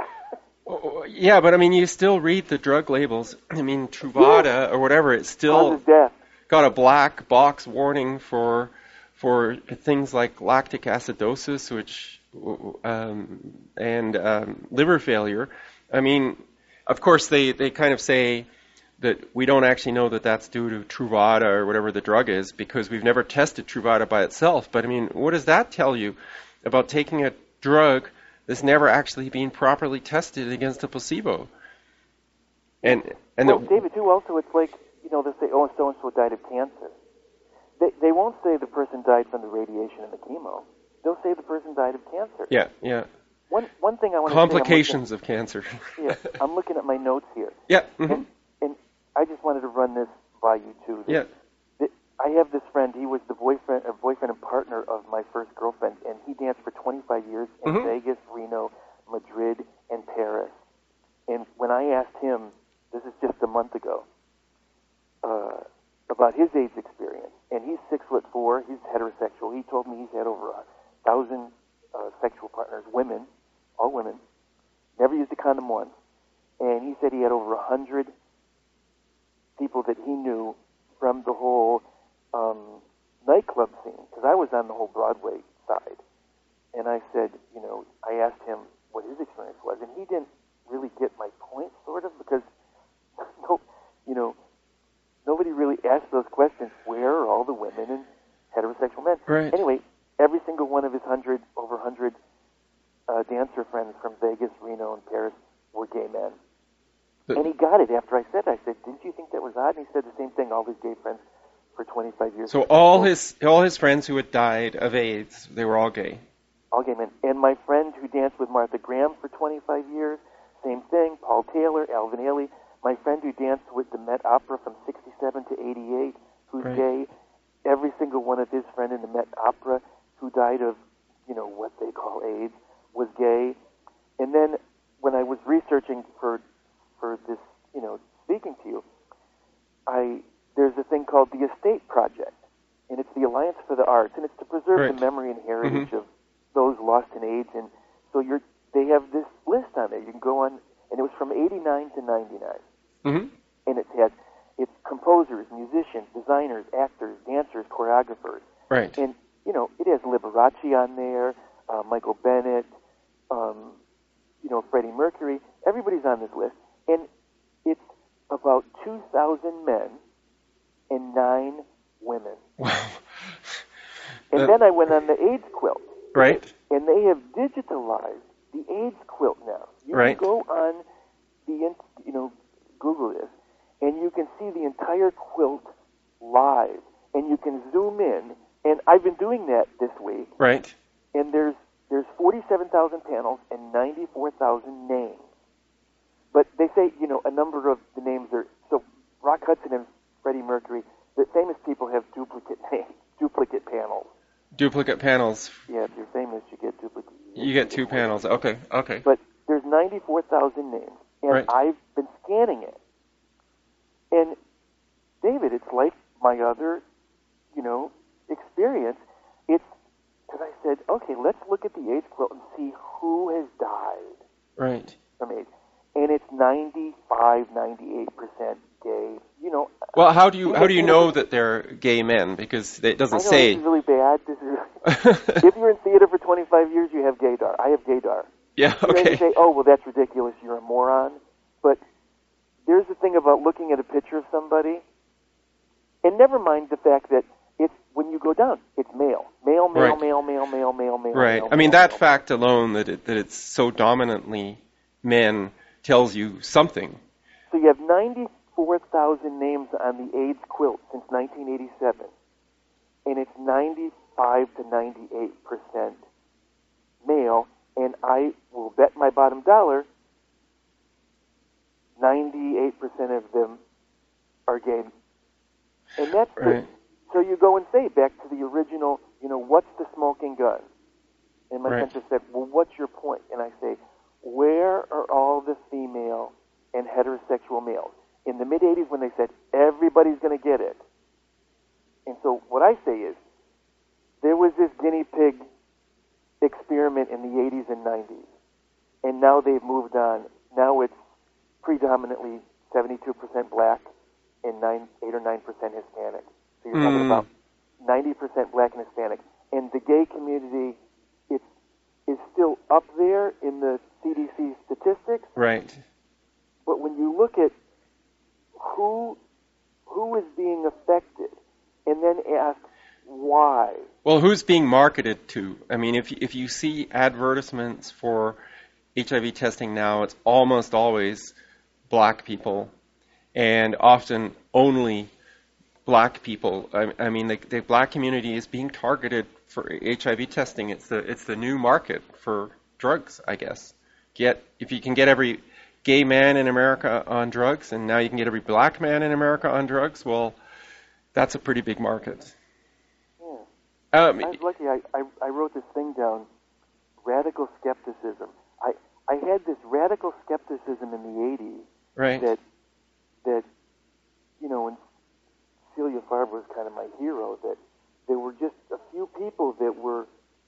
Oh, yeah, but I mean, you still read the drug labels. I mean, Truvada or whatever, it's still
Causes death.
got a black box warning for for things like lactic acidosis, which um, and um, liver failure. I mean, of course, they, they kind of say that we don't actually know that that's due to Truvada or whatever the drug is because we've never tested Truvada by itself. But I mean, what does that tell you about taking a drug that's never actually been properly tested against a placebo? And and
Well,
the,
David, too, also, it's like, you know, they'll say, oh, so-and-so died of cancer. They, they won't say the person died from the radiation and the chemo. They'll say the person died of cancer.
yeah, yeah.
One one thing I want
Complications
to
of cancer.
say, I'm looking, yeah, I'm looking at my notes here.
Yeah. Mm-hmm.
And, and I just wanted to run this by you, too. That,
Yeah.
that I have this friend. He was the boyfriend, uh, boyfriend and partner of my first girlfriend, and he danced for twenty-five years in
Mhm.
Vegas, Reno, Madrid, and Paris. And when I asked him, this is just a month ago, uh, about his AIDS experience, and he's six foot four, he's heterosexual. He told me he's had over a thousand uh, sexual partners, women, all women, never used a condom once, and he said he had over a hundred people that he knew from the whole um, nightclub scene, because I was on the whole Broadway side, and I said, you know, I asked him what his experience was, and he didn't really get my point, sort of, because no, you know, nobody really asked those questions. Where are all the women and heterosexual men?
Right.
Anyway, every single one of his hundred, over hundred uh, dancer friends from Vegas, Reno, and Paris were gay men.
But-
and he got it after I said it. I said, didn't you think that was odd? And he said the same thing, all his gay friends for twenty-five years.
So all his all his friends who had died of AIDS, they were all gay.
All gay men. And my friend who danced with Martha Graham for twenty-five years, same thing. Paul Taylor, Alvin Ailey. My friend who danced with the Met Opera from sixty-seven to eighty-eight, who's
Right.
gay. Every single one of his friends in the Met Opera who died of, you know, what they call AIDS, was gay. And then when I was researching for for this, you know, speaking to you, I there's a thing called the Estate Project, and it's the Alliance for the Arts, and it's to preserve
Right.
the memory and heritage
Mhm.
of those lost in AIDS. And so you're they have this list on there. You can go on, and it was from eighty-nine to ninety-nine.
Mm-hmm.
And it has it's composers, musicians, designers, actors, dancers, choreographers.
Right.
And, you know, it has Liberace on there, uh, Michael Bennett, um, you know, Freddie Mercury. Everybody's on this list. And it's about two thousand men and nine women.
Wow.
And
Uh,
then I went on the AIDS quilt.
Right.
And they have digitalized the AIDS quilt now. You
Right.
can go on the, in- you know, Google this, and you can see the entire quilt live, and you can zoom in. And I've been doing that this week.
Right.
And there's there's forty-seven thousand panels and ninety-four thousand names. But they say, you know, a number of the names are, so Rock Hudson and Freddie Mercury, the famous people have duplicate names, duplicate panels.
Duplicate panels.
Yeah, if you're famous, you get duplicate.
You get two panels. Okay. Okay.
But there's ninety-four thousand names, and
Right.
I've been scanning it. And, David, it's like my other, you know, experience. It's, because I said, okay, let's look at the AIDS quilt and see who has died
Right.
from AIDS. And it's ninety-five, ninety-eight percent gay. You know.
Well, how do you how do you
Even-
know that they're gay men? Because it
I
doesn't
know
say.
this is really bad. This is. If you're in theater for twenty-five years, you have gaydar. I have gaydar.
Yeah.
You know, you
Okay.
say, oh, well, that's ridiculous. You're a moron. But there's the thing about looking at a picture of somebody, and never mind the fact that it's when you go down, it's male, male, male,
Right.
male, male, male, male, male.
Right.
male,
I mean,
male,
that
male.
fact alone, that it, that it's so dominantly men, tells you something.
So you have ninety-four thousand names on the AIDS quilt since nineteen eighty-seven, and it's ninety-five to ninety-eight percent male, and I will bet my bottom dollar ninety-eight percent of them are gay. And that's the,
Right.
so you go and say, back to the original, you know, what's the smoking gun? And my
Right.
censor said, well, what's your point? And I say, where are all the female and heterosexual males? In the mid-eighties when they said, everybody's going to get it. And so what I say is, there was this guinea pig experiment in the eighties and nineties. And now they've moved on. Now it's predominantly seventy-two percent black and nine, eight or nine percent Hispanic. So you're talking
Mm.
about ninety percent black and Hispanic. And the gay community, it's, is still up there in the C D C statistics.
Right.
But when you look at who who is being affected, and then ask why.
Well, who's being marketed to? I mean, if if you see advertisements for H I V testing now, it's almost always black people, and often only black people. I, I mean, the, the black community is being targeted for H I V testing. It's the it's the new market for drugs, I guess. Get if you can get every gay man in America on drugs, and now you can get every black man in America on drugs. Well, that's a pretty big market.
Yeah.
Um,
I was lucky. I, I, I wrote this thing down, radical skepticism. I, I had this radical skepticism in the eighties
right.
that, that you know, and Celia Farber was kind of my hero, that there were just a few people that were,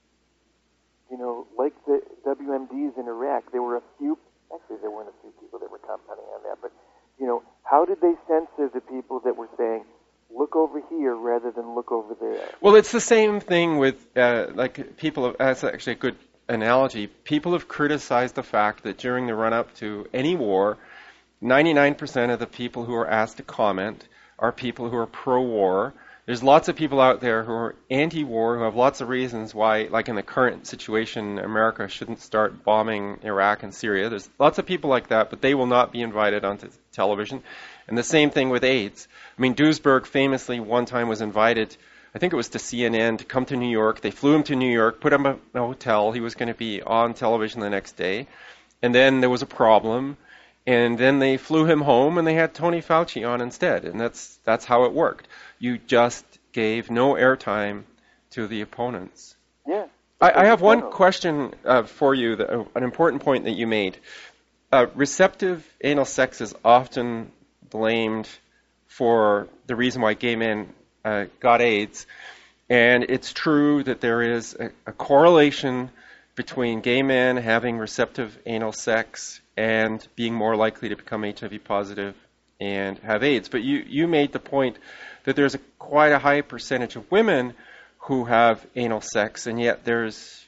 you know, like the W M Ds in Iraq. There were a few, actually there weren't a few people that were commenting on that, but, you know, how did they censor the people that were saying, look over here rather than look over there?
Well, it's the same thing with, uh, like, people have, that's actually a good analogy. People have criticized the fact that during the run-up to any war, ninety-nine percent of the people who are asked to comment are people who are pro-war. There's lots of people out there who are anti-war, who have lots of reasons why, like in the current situation, America shouldn't start bombing Iraq and Syria. There's lots of people like that, but they will not be invited onto television. And the same thing with AIDS. I mean, Duesberg famously one time was invited, I think it was to C N N, to come to New York. They flew him to New York, put him in a hotel. He was going to be on television the next day. And then there was a problem. And then they flew him home, and they had Tony Fauci on instead. And that's that's how it worked. You just gave no airtime to the opponents.
Yeah.
I, I have one question uh, for you, that, uh, an important point that you made. Uh, receptive anal sex is often blamed for the reason why gay men uh, got AIDS. And it's true that there is a, a correlation between gay men having receptive anal sex and being more likely to become H I V positive and have AIDS. But you, you made the point that there's a, quite a high percentage of women who have anal sex, and yet there's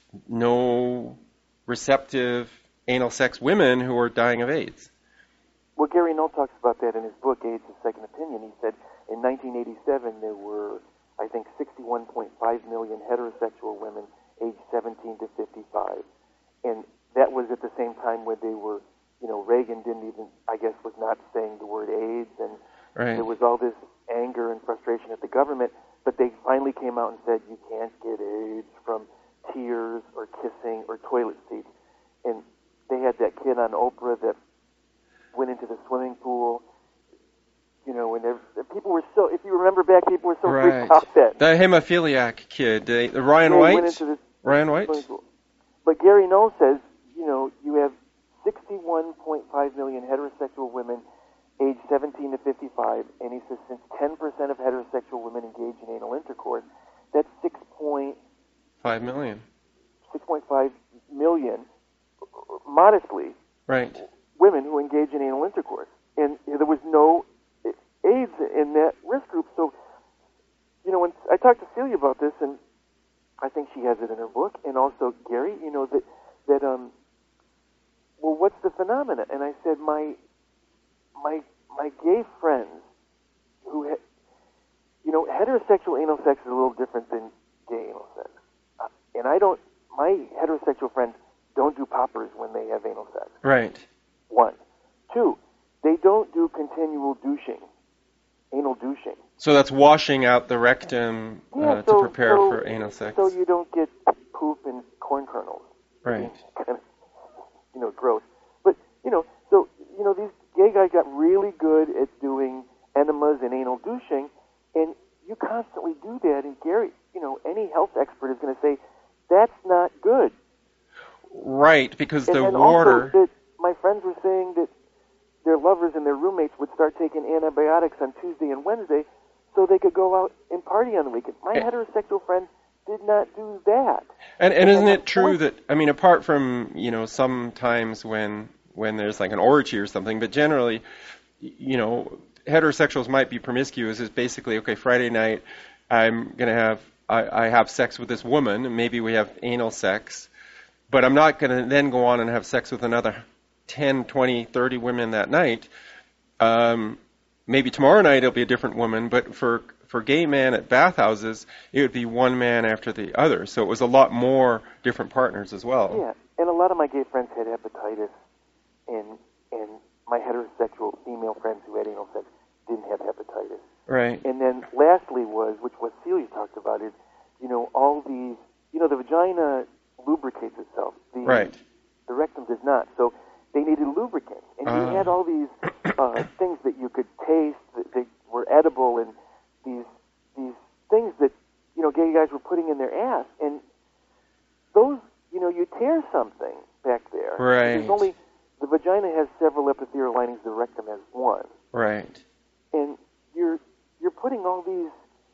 no receptive anal sex women who are dying of AIDS.
Well, Gary Null talks about that in his book, AIDS: A Second Opinion. He said in nineteen eighty-seven there were, I think, sixty-one point five million heterosexual women aged seventeen to fifty-five. And that was at the same time when they were, you know, Reagan didn't even, I guess, was not saying the word AIDS, and
right.
there was all this anger and frustration at the government, but they finally came out and said you can't get AIDS from tears or kissing or toilet seats. And they had that kid on Oprah that went into the swimming pool, you know, and people were so, if you remember back, people were so
right.
freaked out that.
The hemophiliac kid, the, the Ryan
yeah,
White?
Went into the
Ryan White?
But Gary Null says, you know, you have sixty-one point five million heterosexual women aged seventeen to fifty-five, and he says since ten percent of heterosexual women engage in anal intercourse, that's six point
five million.
six point five million, modestly,
right.
women who engage in anal intercourse. And there was no AIDS in that risk group. So, you know, when I talked to Celia about this, and I think she has it in her book, and also Gary, you know, that, that um, well, what's the phenomena? And I said, my, my, my gay friends who, ha- you know, heterosexual anal sex is a little different than gay anal sex. Uh, and I don't, my heterosexual friends don't do poppers when they have anal sex.
Right.
One. Two, they don't do continual douching, anal douching.
So that's washing out the rectum uh,
yeah, so,
to prepare
so,
for anal sex.
So you don't get poop and corn kernels.
Right.
Kind of, you know, gross. But, you know, so, you know, these gay guys got really good at doing enemas and anal douching, and you constantly do that, and Gary, you know, any health expert is going to say, that's not good.
Right, because
and
the
then
water...
Also that my friends were saying that their lovers and their roommates would start taking antibiotics on Tuesday and Wednesday so they could go out and party on the weekend. My
and,
heterosexual friends did not do that.
And, and isn't it true that, I mean, apart from, you know, sometimes when when there's like an orgy or something, but generally, you know, heterosexuals might be promiscuous is basically, okay, Friday night, I'm going to have, I, I have sex with this woman, and maybe we have anal sex, but I'm not going to then go on and have sex with another ten, twenty, thirty women that night. Um, maybe tomorrow night it'll be a different woman, but for for gay men at bathhouses, it would be one man after the other. So it was a lot more different partners as well.
Yeah, and a lot of my gay friends had hepatitis, and and my heterosexual female friends who had anal sex didn't have hepatitis.
Right.
And then lastly was, which what Celia talked about, is, you know, all these, you know, the vagina lubricates itself. The,
right.
The rectum does not. So they needed lubricant. And
uh.
you had all these uh, things that you could taste that, that were edible, and these these things that, you know, gay guys were putting in their ass. And those, you know, you tear something back there.
Right.
There's only, the vagina has several epithelial linings, the rectum has one.
Right.
And you're you're putting all these,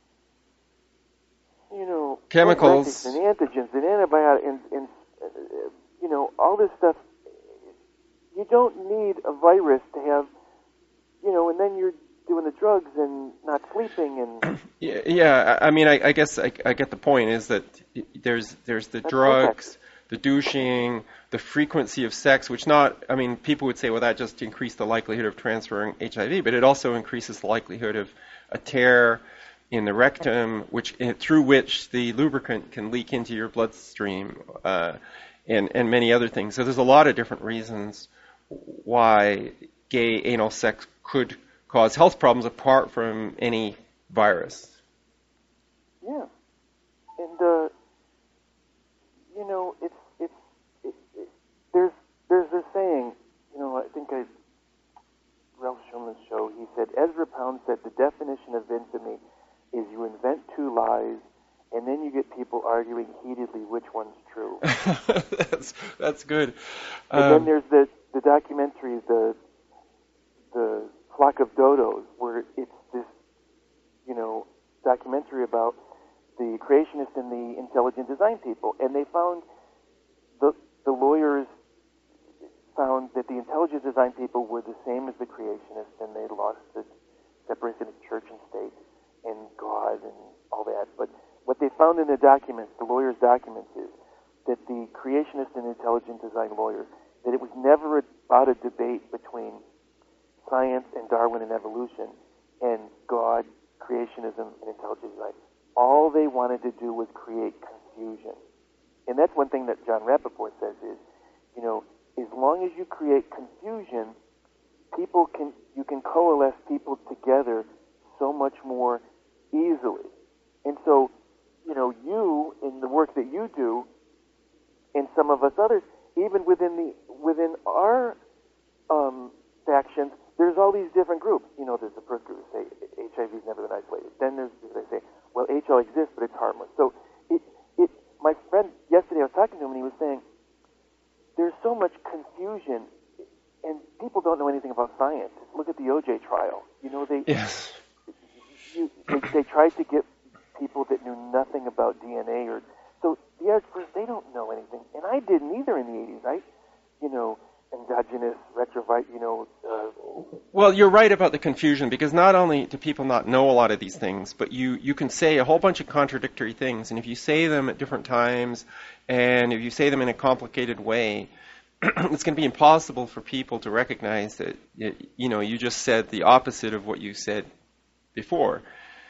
you know,
chemicals
and antigens and antibiotics and, and uh, you know, all this stuff. You don't need a virus to have, you know, and then you're doing the drugs and not sleeping and.
Yeah, yeah. I mean, I, I guess I, I get the point. Is that there's there's the
That's
drugs, the douching, the frequency of sex, which not. I mean, people would say, well, that just increased the likelihood of transferring H I V, but it also increases the likelihood of a tear in the rectum, which through which the lubricant can leak into your bloodstream, uh, and and many other things. So there's a lot of different reasons why gay anal sex could cause health problems apart from any virus.
Yeah, and uh, you know, it's it's it, it, there's there's this saying. You know, I think I Ralph Schulman's show. He said, Ezra Pound said, the definition of infamy is you invent two lies, and then you get people arguing heatedly which one's true.
that's that's good.
And
um,
then there's the the documentary, the the Flock of Dodos, where it's this, you know, documentary about the creationists and the intelligent design people, and they found the the lawyers found that the intelligent design people were the same as the creationists, and they lost the separation of church and state and God and all that. But what they found in the documents, the lawyers' documents, is that the creationist and intelligent design lawyers, that it was never about a debate between science and Darwin and evolution and God, creationism, and intelligent design. All they wanted to do was create confusion. And that's one thing that John Rappaport says is, you know, as long as you create confusion, people can, you can coalesce people together so much more easily. And so, you know, you, in the work that you do, and some of us others, even within the, within our um, factions, there's all these different groups. You know, there's the first group that say H I V's never been isolated. Then there's they say, well, H L exists, but it's harmless. So, it, it, my friend yesterday, I was talking to him, and he was saying, there's so much confusion, and people don't know anything about science. Look at the O J trial. You know, they
Yes.
you, they, they tried to get people that knew nothing about D N A, or so the experts, they don't know anything, and I didn't either in the eighties. I, you know, endogenous, retrovite, you know. Uh,
Well, you're right about the confusion, because not only do people not know a lot of these things, but you, you can say a whole bunch of contradictory things, and if you say them at different times, and if you say them in a complicated way, it's going to be impossible for people to recognize that, you know, you just said the opposite of what you said before.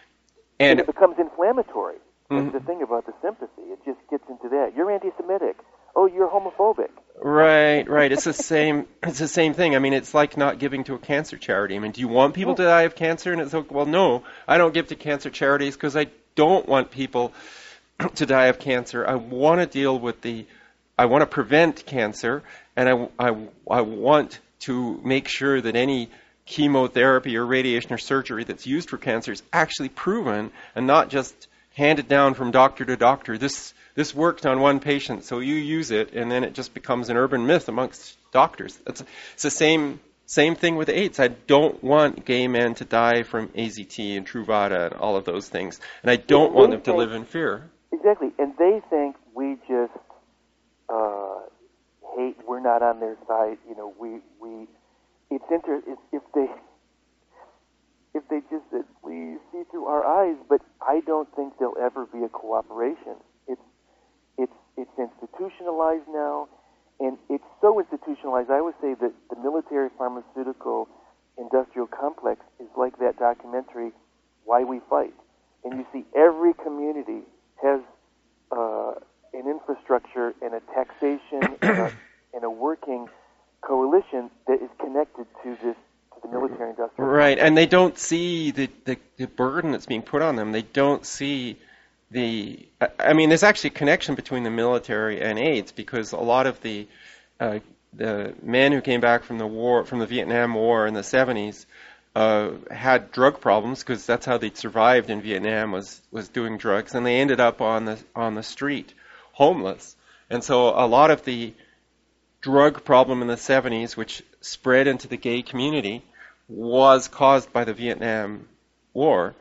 And,
and it becomes inflammatory. That's
mm-hmm.
the thing about the sympathy. It just gets into that. You're anti-Semitic. Oh, you're homophobic.
Right, right. It's the same. It's the same thing. I mean, it's like not giving to a cancer charity. I mean, do you want people to die of cancer? And it's like, well, no, I don't give to cancer charities because I don't want people to die of cancer. I want to deal with the. I want to prevent cancer, and I, I, I want to make sure that any chemotherapy or radiation or surgery that's used for cancer is actually proven and not just handed down from doctor to doctor. This this worked on one patient, so you use it, and then it just becomes an urban myth amongst doctors. It's, it's the same same thing with AIDS. I don't want gay men to die from A Z T and Truvada and all of those things, and I don't want them to live in fear.
Exactly, and they think we just uh, hate. We're not on their side. You know, we we. It's inter. If, if they if they just said, please see through our eyes, but I don't think there'll ever be a cooperation. It's it's it's institutionalized now, and it's so institutionalized. I always say that the military pharmaceutical industrial complex is like that documentary, Why We Fight. And you see every community has uh, an infrastructure and a taxation and, a, and a working coalition that is connected to this to the military industrial
right complex. And they don't see the, the, the burden that's being put on them. They don't see the I mean there's actually a connection between the military and AIDS, because a lot of the uh, the men who came back from the war from the Vietnam War in the seventies uh, had drug problems, because that's how they survived in Vietnam, was was doing drugs, and they ended up on the on the street homeless. And so a lot of the drug problem in the seventies, which spread into the gay community, was caused by the Vietnam War.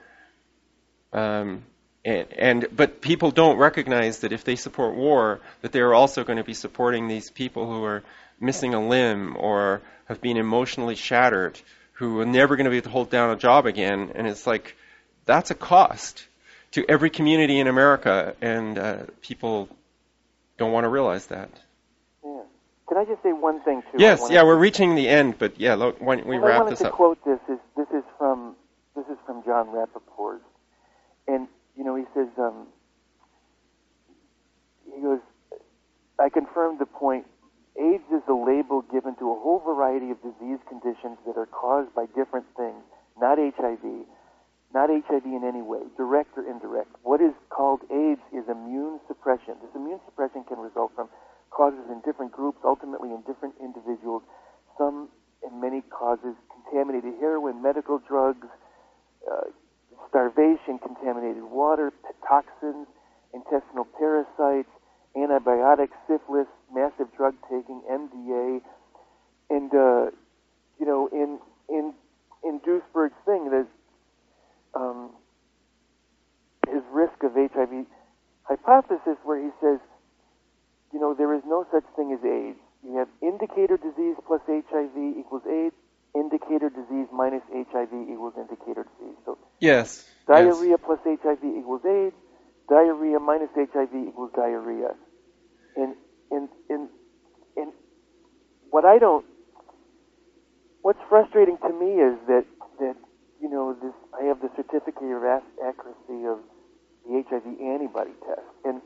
Um, and, and but people don't recognize that if they support war, that they're also going to be supporting these people who are missing a limb or have been emotionally shattered, who are never going to be able to hold down a job again. And it's like, that's a cost to every community in America, and uh, people don't want to realize that.
Yeah. Can I just say one thing, too?
Yes, yeah, we're reaching the end, but yeah, look, why don't we
well,
wrap
I wanted
this
to
up?
quote this. Is, this is from this is from John Rappaport. And, you know, he says, um, he goes, I confirm the point. AIDS is a label given to a whole variety of disease conditions that are caused by different things, not H I V, not H I V in any way, direct or indirect. What is called AIDS is immune suppression. This immune suppression can result from causes in different groups, ultimately in different individuals, some and many causes: contaminated heroin, medical drugs, uh, starvation, contaminated water, toxins, intestinal parasites, antibiotics, syphilis, massive drug taking, M D A, and uh, you know, in in in Duisberg's thing, there's um, his risk of H I V hypothesis, where he says, you know, there is no such thing as AIDS. you have indicator disease plus H I V equals AIDS, indicator disease minus H I V equals indicator disease. So
Yes.
diarrhea
Yes.
plus H I V equals AIDS, diarrhea minus H I V equals diarrhea. And, and, and, and what I don't, what's frustrating to me is that, that you know, this, I have the certificate of ac- accuracy of the H I V antibody test. And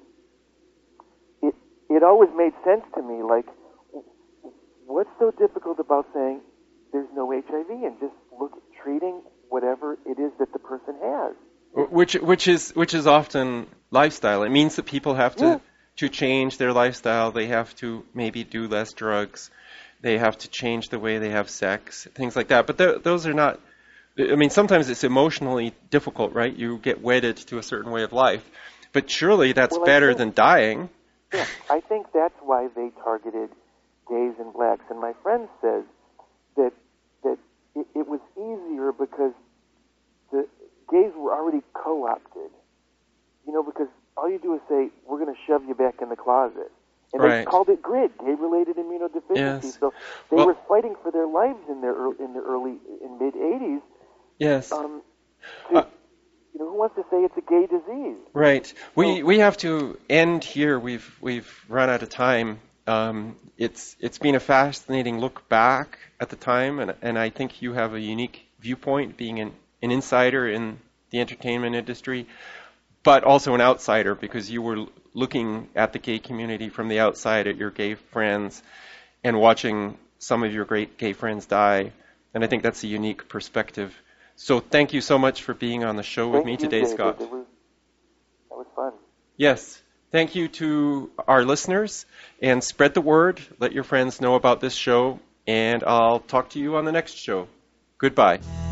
it, it always made sense to me, like, what's so difficult about saying there's no H I V and just look at treating whatever it is that the person has?
Which which is which is often lifestyle. It means that people have to
Yeah.
to change their lifestyle. They have to maybe do less drugs. They have to change the way they have sex, things like that. But th- those are not. I mean, sometimes it's emotionally difficult, right? You get wedded to a certain way of life. But surely that's
Well, I
better
think-
than dying.
Yeah, I think that's why they targeted gays and blacks. And my friend says that that it, it was easier because the gays were already co-opted. You know, because all you do is say, we're going to shove you back in the closet. And they
Right.
called it GRID, gay-related immunodeficiency.
Yes.
So they
Well-
were fighting for their lives in their ear- in the early, in mid-eighties.
Yes.
Um, to,
Uh,
you know, who wants to say it's a gay disease?
Right. We
So-
we have to end here. We've we've run out of time. Um, it's it's been a fascinating look back at the time, and and I think you have a unique viewpoint, being an, an insider in the entertainment industry, but also an outsider because you were looking at the gay community from the outside, at your gay friends, and watching some of your great gay friends die. And I think that's a unique perspective. So thank you so much for being on the show with
Thank
me
you,
today,
David.
Scott.
It was, that was fun.
Yes. Thank you to our listeners, and spread the word. Let your friends know about this show, and I'll talk to you on the next show. Goodbye.